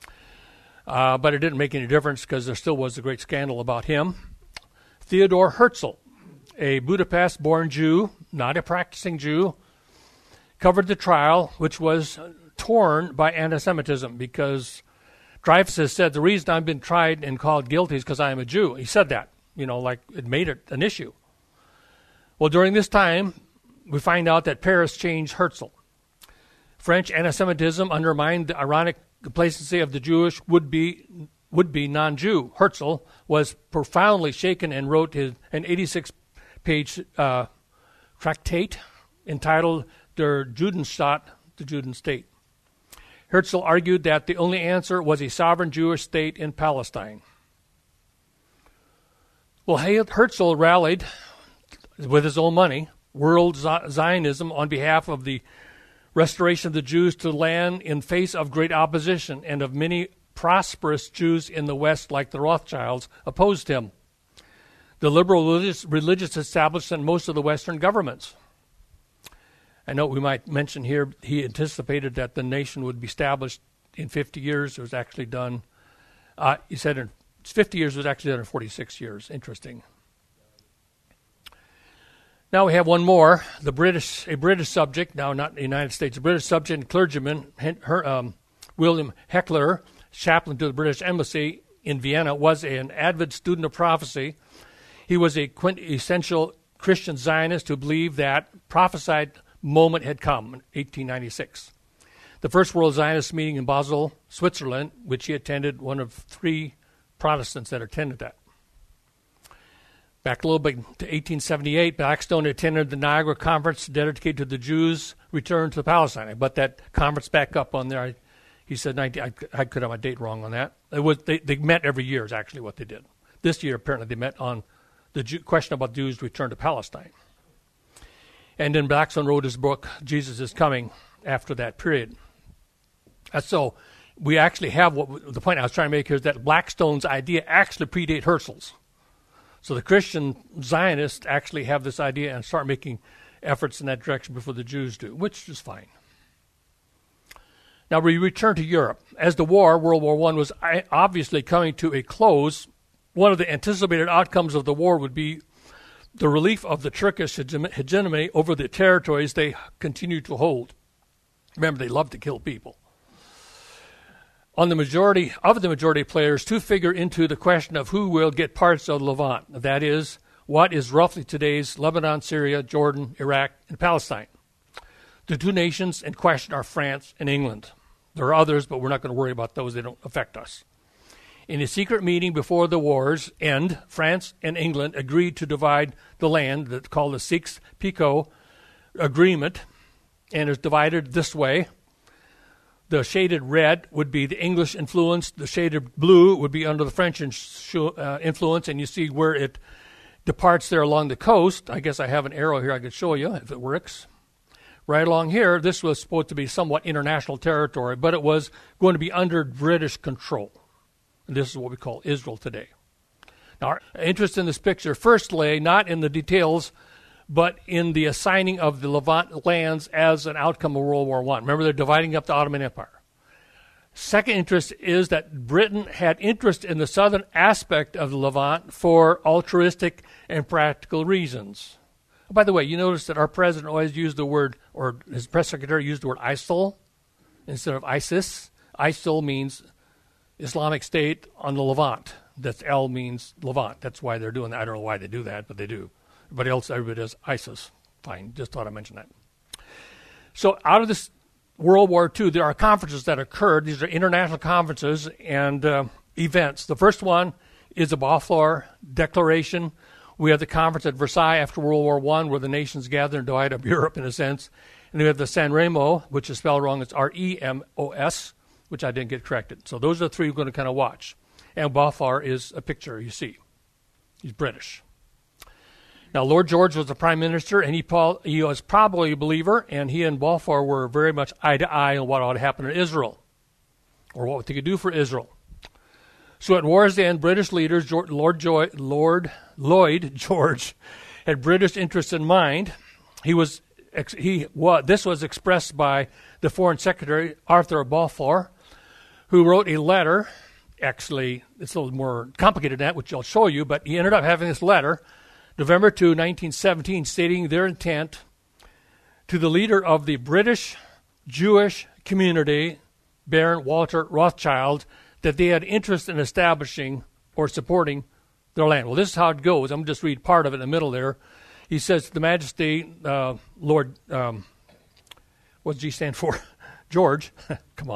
But it didn't make any difference because there still was a great scandal about him. Theodor Herzl, a Budapest-born Jew, not a practicing Jew, covered the trial, which was torn by anti-Semitism, because Dreyfus has said, the reason I've been tried and called guilty is because I am a Jew. He said that, like it made it an issue. Well, during this time, we find out that Paris changed Herzl. French anti-Semitism undermined the ironic complacency of the Jewish would-be non-Jew. Herzl was profoundly shaken and wrote an 86-page tractate entitled Der Judenstaat, the Juden State. Herzl argued that the only answer was a sovereign Jewish state in Palestine. Well, Herzl rallied, with his own money, world Zionism on behalf of the restoration of the Jews to the land in face of great opposition, and of many prosperous Jews in the West, like the Rothschilds, opposed him. The liberal religious establishment and most of the Western governments. I know we might mention here, he anticipated that the nation would be established in 50 years. It was actually done, he said in 50 years, it was actually done in 46 years. Interesting. Now we have one more, a British subject, now not in the United States, a British subject and clergyman, William Heckler, chaplain to the British Embassy in Vienna, was an avid student of prophecy. He was a quintessential Christian Zionist who believed that prophesied moment had come in 1896. The First World Zionist meeting in Basel, Switzerland, which he attended, one of 3 Protestants that attended that. Back a little bit to 1878, Blackstone attended the Niagara Conference dedicated to the Jews' return to Palestine. But that conference back up on there, he said, I could have my date wrong on that. They met every year is actually what they did. This year, apparently, they met on the question about Jews' return to Palestine. And then Blackstone wrote his book, Jesus is Coming, after that period. So we actually have the point I was trying to make here is that Blackstone's idea actually predate Herzl's. So the Christian Zionists actually have this idea and start making efforts in that direction before the Jews do, which is fine. Now we return to Europe. As the war, World War I, was obviously coming to a close, one of the anticipated outcomes of the war would be the relief of the Turkish hegemony over the territories they continued to hold. Remember, they love to kill people. On the majority players to figure into the question of who will get parts of Levant. That is, what is roughly today's Lebanon, Syria, Jordan, Iraq, and Palestine. The two nations in question are France and England. There are others, but we're not going to worry about those. They don't affect us. In a secret meeting before the war's end, France and England agreed to divide the land that's called the Sykes-Picot Agreement, and is divided this way. The shaded red would be the English influence. The shaded blue would be under the French influence, and you see where it departs there along the coast. I guess I have an arrow here I could show you if it works. Right along here, this was supposed to be somewhat international territory, but it was going to be under British control. And this is what we call Israel today. Now, our interest in this picture first lay not in the details, but in the assigning of the Levant lands as an outcome of World War I. Remember, they're dividing up the Ottoman Empire. Second interest is that Britain had interest in the southern aspect of the Levant for altruistic and practical reasons. By the way, you notice that our president always used the word, or his press secretary used the word ISIL instead of ISIS. ISIL means Islamic State on the Levant. That's L means Levant. That's why they're doing that. I don't know why they do that, but they do. Everybody does ISIS. Fine, just thought I'd mention that. So out of this World War II, there are conferences that occurred. These are international conferences and events. The first one is the Balfour Declaration. We have the conference at Versailles after World War I, where the nations gather and divide up Europe in a sense. And we have the San Remo, which is spelled wrong. It's R-E-M-O-S, which I didn't get corrected. So those are the three we're going to kind of watch. And Balfour is a picture you see. He's British. Now, Lord George was the prime minister, and he was probably a believer, and he and Balfour were very much eye to eye on what ought to happen in Israel, or what they could do for Israel. So at war's end, British leaders, Lord Lloyd George, had British interests in mind. This was expressed by the Foreign Secretary, Arthur Balfour, who wrote a letter. Actually, it's a little more complicated than that, which I'll show you, but he ended up having this letter, November 2, 1917, stating their intent to the leader of the British Jewish community, Baron Walter Rothschild, that they had interest in establishing or supporting their land. Well, this is how it goes. I'm going to just read part of it in the middle there. He says, to the Majesty, Lord, what does G stand for? George. Come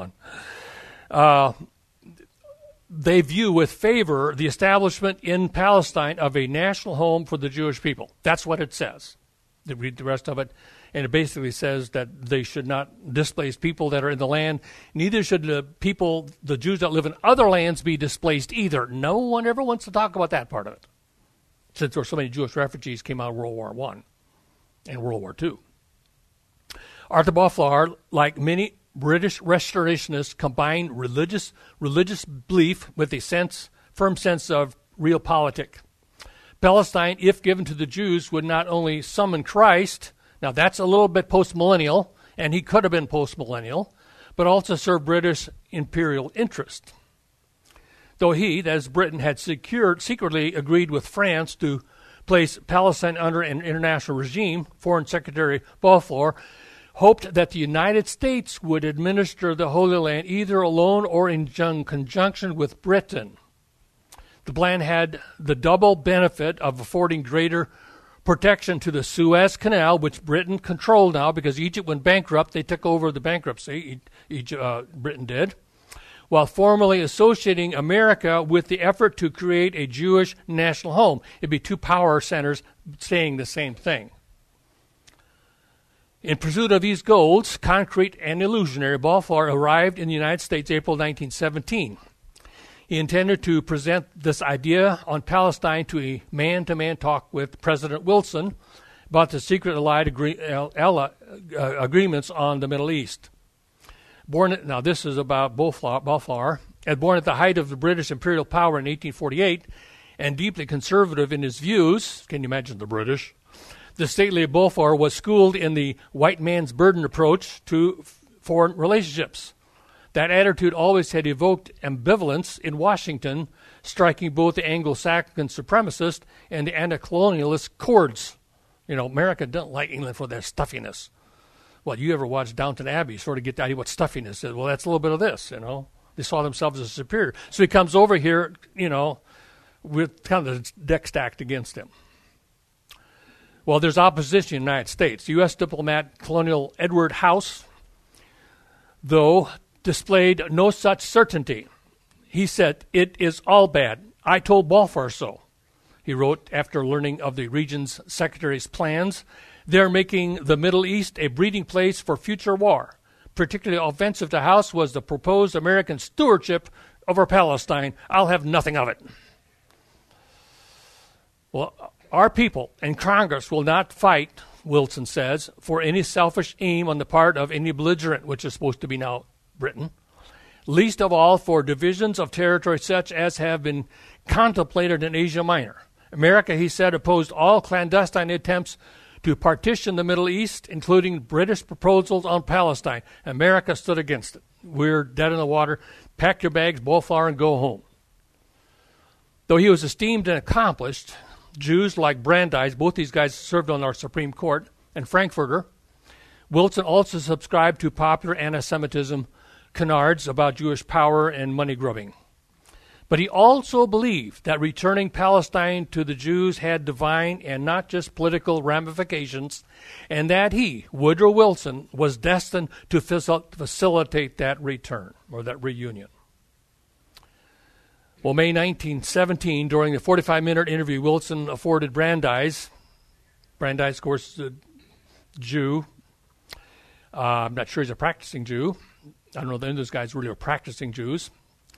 on. They view with favor the establishment in Palestine of a national home for the Jewish people. That's what it says. They read the rest of it, and it basically says that they should not displace people that are in the land. Neither should the Jews that live in other lands be displaced either. No one ever wants to talk about that part of it, since there were so many Jewish refugees came out of World War I and World War II. Arthur Balfour, like many British restorationists, combined religious belief with a firm sense of realpolitik. Palestine, if given to the Jews, would not only summon Christ, now that's a little bit post-millennial, and he could have been post-millennial, but also serve British imperial interest. Though he, that is Britain, had secretly agreed with France to place Palestine under an international regime, Foreign Secretary Balfour hoped that the United States would administer the Holy Land either alone or in conjunction with Britain. The plan had the double benefit of affording greater protection to the Suez Canal, which Britain controlled now because Egypt went bankrupt. They took over the bankruptcy, Britain did, while formally associating America with the effort to create a Jewish national home. It'd be two power centers saying the same thing. In pursuit of these goals, concrete and illusionary, Balfour arrived in the United States April 1917. He intended to present this idea on Palestine to a man-to-man talk with President Wilson about the secret allied agreements on the Middle East. Now this is about Balfour. Born at the height of the British imperial power in 1848 and deeply conservative in his views, can you imagine the British? The stately Balfour was schooled in the white man's burden approach to foreign relationships. That attitude always had evoked ambivalence in Washington, striking both the Anglo-Saxon supremacist and the anti-colonialist chords. You know, America doesn't like England for their stuffiness. Well, you ever watch Downton Abbey, sort of get the idea what stuffiness is. Well, that's a little bit of this, you know. They saw themselves as superior. So he comes over here, you know, with kind of the deck stacked against him. Well, there's opposition in the United States. U.S. diplomat Colonel Edward House, though, displayed no such certainty. He said, "It is all bad. I told Balfour so." He wrote after learning of the region's secretary's plans. "They're making the Middle East a breeding place for future war. Particularly offensive to House was the proposed American stewardship over Palestine. I'll have nothing of it." Well, our people and Congress will not fight, Wilson says, for any selfish aim on the part of any belligerent, which is supposed to be now Britain, least of all for divisions of territory such as have been contemplated in Asia Minor. America, he said, opposed all clandestine attempts to partition the Middle East, including British proposals on Palestine. America stood against it. We're dead in the water. Pack your bags, Balfour, and go home. Though he was esteemed and accomplished, Jews like Brandeis, both these guys served on our Supreme Court, and Frankfurter, Wilson also subscribed to popular anti-Semitism canards about Jewish power and money grubbing. But he also believed that returning Palestine to the Jews had divine and not just political ramifications, and that he, Woodrow Wilson, was destined to facilitate that return, or that reunion. Well, May 1917, during the 45-minute interview Wilson afforded Brandeis, of course, is a Jew. I'm not sure he's a practicing Jew. I don't know if any of those guys really are practicing Jews.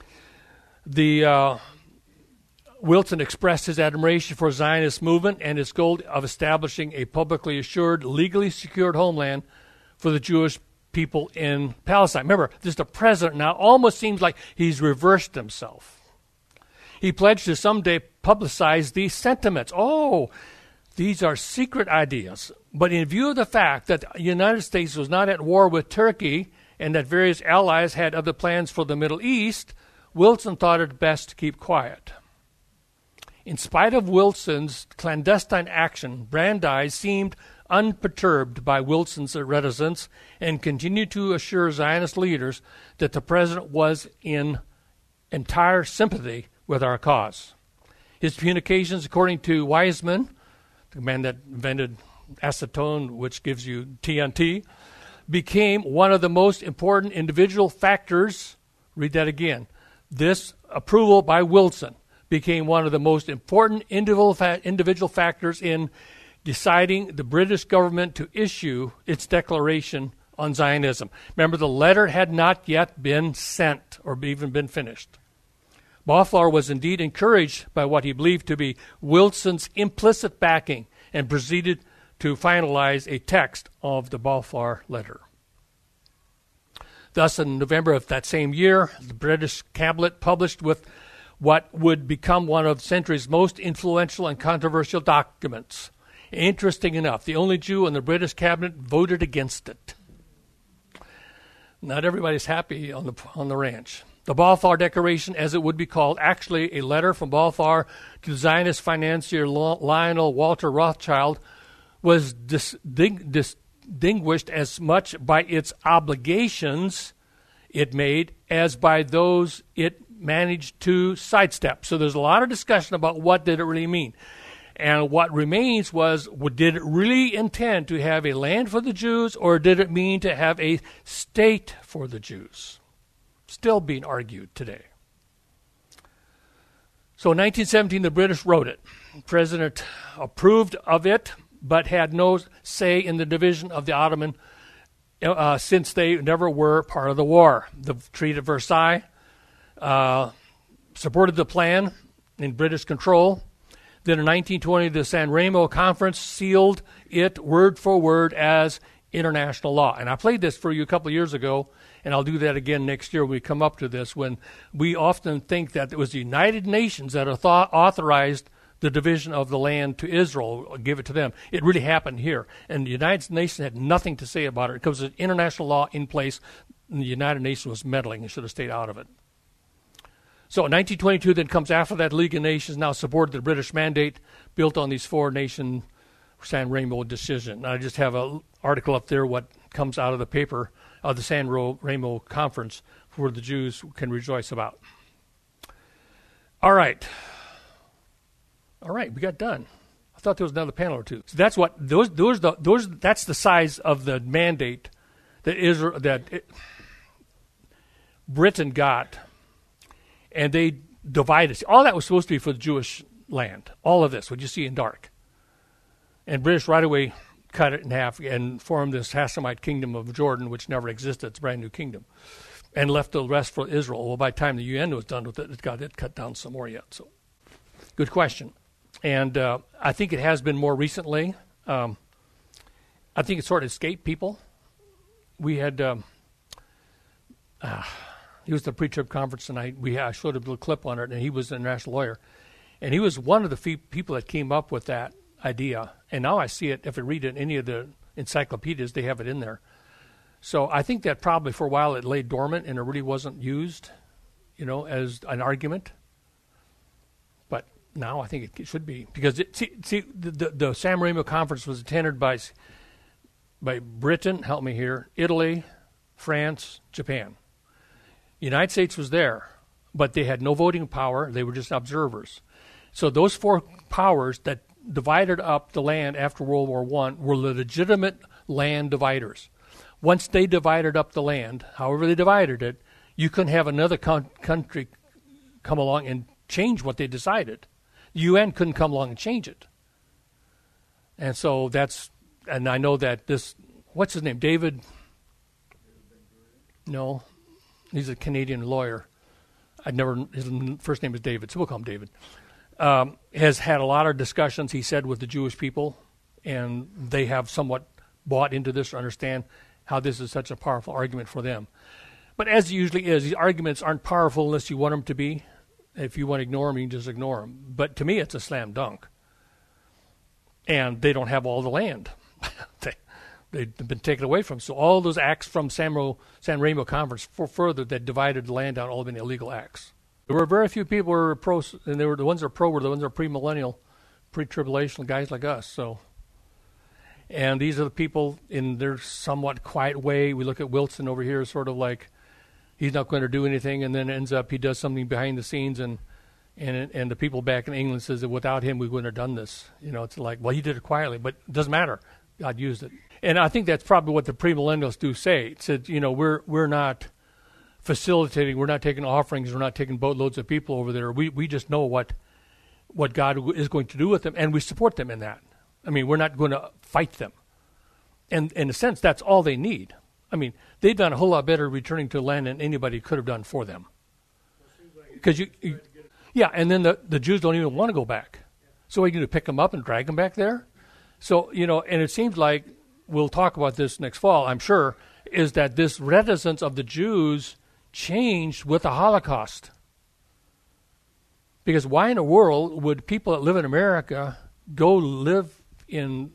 Wilson expressed his admiration for Zionist movement and its goal of establishing a publicly assured, legally secured homeland for the Jewish people in Palestine. Remember, this is the president now. Almost seems like he's reversed himself. He pledged to someday publicize these sentiments. Oh, these are secret ideas. But in view of the fact that the United States was not at war with Turkey and that various allies had other plans for the Middle East, Wilson thought it best to keep quiet. In spite of Wilson's clandestine action, Brandeis seemed unperturbed by Wilson's reticence and continued to assure Zionist leaders that the president was in entire sympathy with our cause. His communications, according to Weizmann, the man that invented acetone, which gives you TNT, became one of the most important individual factors. Read that again. This approval by Wilson became one of the most important individual factors in deciding the British government to issue its declaration on Zionism. Remember, the letter had not yet been sent or even been finished. Balfour was indeed encouraged by what he believed to be Wilson's implicit backing and proceeded to finalize a text of the Balfour letter. Thus, in November of that same year, the British cabinet published with what would become one of the century's most influential and controversial documents. Interesting enough, the only Jew in the British cabinet voted against it. Not everybody's happy on the ranch. The Balfour Declaration, as it would be called, actually a letter from Balfour to the Zionist financier Lionel Walter Rothschild, was distinguished as much by its obligations it made as by those it managed to sidestep. So there's a lot of discussion about what did it really mean. And what remains was, did it really intend to have a land for the Jews, or did it mean to have a state for the Jews? Still being argued today. So in 1917, the British wrote it. The president approved of it, but had no say in the division of the Ottoman since they never were part of the war. The Treaty of Versailles supported the plan in British control. Then in 1920, the San Remo Conference sealed it word for word as international law. And I played this for you a couple of years ago, and I'll do that again next year when we come up to this, when we often think that it was the United Nations that authorized the division of the land to Israel, give it to them. It really happened here. And the United Nations had nothing to say about it because there's international law in place, and the United Nations was meddling and should have stayed out of it. So in 1922, then comes after that, League of Nations now supported the British mandate built on these four-nation San Remo decision. I just have an article up there, what comes out of the paper of the San Remo Conference, where the Jews can rejoice about. All right, we got done. I thought there was another panel or two. So that's what that's the size of the mandate that Britain got, and they divided. All that was supposed to be for the Jewish land. All of this, what you see in dark, and British right away cut it in half and formed this Hashemite kingdom of Jordan, which never existed. It's a brand new kingdom, and left the rest for Israel. Well, by the time the UN was done with it, it got cut down some more yet. So, good question. And I think it has been more recently. I think it sort of escaped people. We had he was at the pre-trib conference tonight. I showed a little clip on it, and he was an international lawyer, and he was one of the people that came up with that idea. And now I see it. If I read it in any of the encyclopedias, they have it in there. So I think that probably for a while it lay dormant and it really wasn't used, as an argument. But now I think it should be, because the San Remo conference was attended by Britain, help me here, Italy, France, Japan. United States was there, but they had no voting power. They were just observers. So those four powers that divided up the land after World War I were legitimate land dividers. Once they divided up the land, however they divided it, you couldn't have another country come along and change what they decided. The UN couldn't come along and change it. And so and I know that what's his name, David? No, he's a Canadian lawyer. His first name is David, so we'll call him David. Has had a lot of discussions, he said, with the Jewish people, and they have somewhat bought into this or understand how this is such a powerful argument for them. But as it usually is, these arguments aren't powerful unless you want them to be. If you want to ignore them, you can just ignore them. But to me, it's a slam dunk. And they don't have all the land. They've been taken away from. So all those acts from San Remo Conference further that divided the land out, all have been illegal acts. There were very few people who were pro, and they were the ones that are pro were the ones that are premillennial, pre-tribulational guys like us. So, and these are the people in their somewhat quiet way. We look at Wilson over here, sort of like he's not going to do anything, and then ends up he does something behind the scenes, and the people back in England says that without him we wouldn't have done this. It's like, well, he did it quietly, but it doesn't matter. God used it. And I think that's probably what the premillennialists do say. It said, we're not facilitating, we're not taking offerings, we're not taking boatloads of people over there. We just know what God is going to do with them, and we support them in that. I mean, we're not going to fight them. And in a sense, that's all they need. I mean, they've done a whole lot better returning to the land than anybody could have done for them. Because and then the Jews don't even want to go back. So what are you going to pick them up and drag them back there? So, and it seems like, we'll talk about this next fall, I'm sure, is that this reticence of the Jews changed with the Holocaust. Because why in the world would people that live in America go live in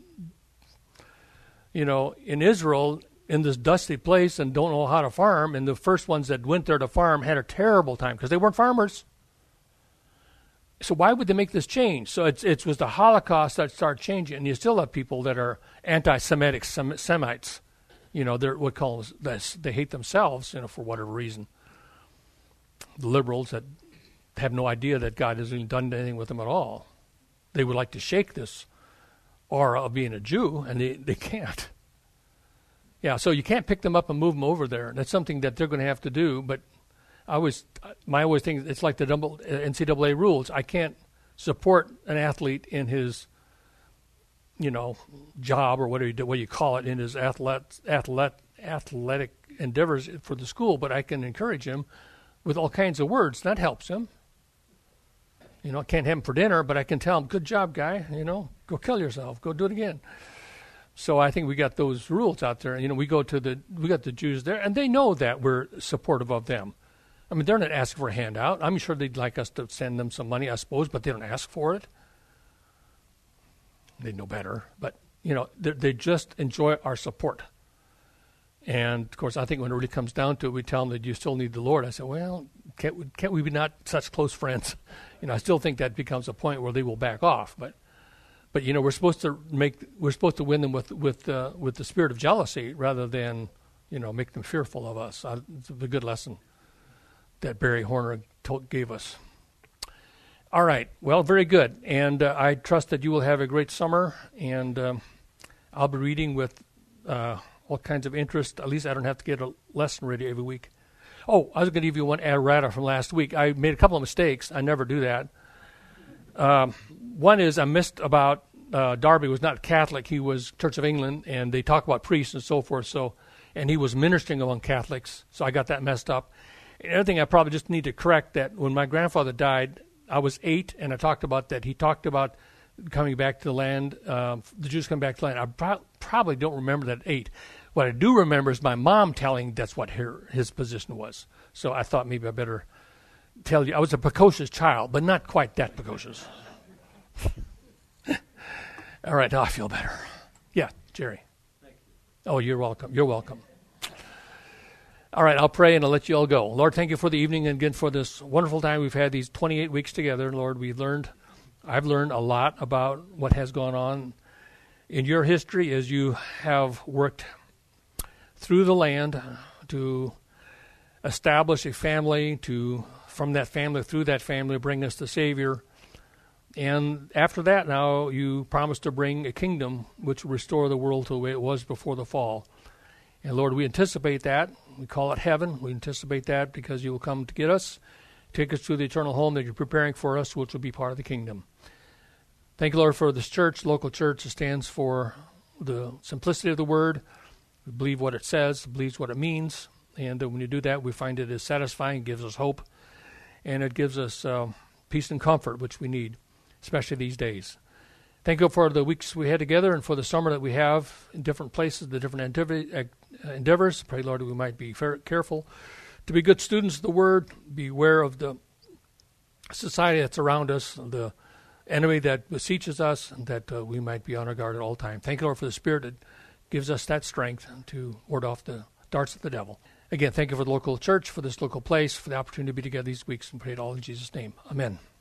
Israel in this dusty place and don't know how to farm, and the first ones that went there to farm had a terrible time because they weren't farmers. So why would they make this change? So it was the Holocaust that started changing, and you still have people that are anti-Semitic Semites. They're what call this, they hate themselves, for whatever reason. The liberals that have no idea that God hasn't done anything with them at all. They would like to shake this aura of being a Jew, and they can't. Yeah, so you can't pick them up and move them over there. That's something that they're going to have to do, but I always think it's like the NCAA rules. I can't support an athlete in his, job or what you call it, in his athletic endeavors for the school, but I can encourage him with all kinds of words. That helps him. I can't have him for dinner, but I can tell him, "Good job, guy. Go kill yourself. Go do it again." So I think we got those rules out there. We got the Jews there, and they know that we're supportive of them. I mean, they're not asking for a handout. I'm sure they'd like us to send them some money, I suppose, but they don't ask for it. They know better. But, they just enjoy our support. And, of course, I think when it really comes down to it, we tell them that you still need the Lord. I say, well, can't we be not such close friends? I still think that becomes a point where they will back off. But we're supposed to win them with the spirit of jealousy rather than, make them fearful of us. It's a good lesson that Barry Horner gave us. All right. Well, very good. And I trust that you will have a great summer. And I'll be reading with all kinds of interest. At least I don't have to get a lesson ready every week. Oh, I was going to give you one errata from last week. I made a couple of mistakes. I never do that. One is I missed about Darby was not Catholic. He was Church of England, and they talk about priests and so forth. And he was ministering among Catholics, so I got that messed up. And another thing I probably just need to correct, that when my grandfather died, I was 8, and I talked about that. He talked about coming back to the land, the Jews coming back to the land. I probably don't remember that at 8. What I do remember is my mom telling that's what his position was. So I thought maybe I better tell you. I was a precocious child, but not quite that precocious. All right, now I feel better. Yeah, Jerry. Thank you. Oh, you're welcome. You're welcome. All right, I'll pray and I'll let you all go. Lord, thank you for the evening and again for this wonderful time we've had these 28 weeks together. Lord, I've learned a lot about what has gone on in your history as you have worked through the land to establish a family, from that family, through that family, bring us the Savior. And after that, now you promise to bring a kingdom which will restore the world to the way it was before the fall. And Lord, we anticipate that. We call it heaven. We anticipate that because you will come to get us, take us to the eternal home that you're preparing for us, which will be part of the kingdom. Thank you, Lord, for this church, local church. It stands for the simplicity of the word. We believe what it says, believes what it means. And when you do that, we find it is satisfying, it gives us hope, and it gives us peace and comfort, which we need, especially these days. Thank you for the weeks we had together and for the summer that we have in different places, the different endeavors. Pray, Lord, that we might be careful to be good students of the Word, be aware of the society that's around us, the enemy that beseeches us, and that we might be on our guard at all times. Thank you, Lord, for the Spirit that gives us that strength to ward off the darts of the devil. Again, thank you for the local church, for this local place, for the opportunity to be together these weeks, and pray it all in Jesus' name. Amen.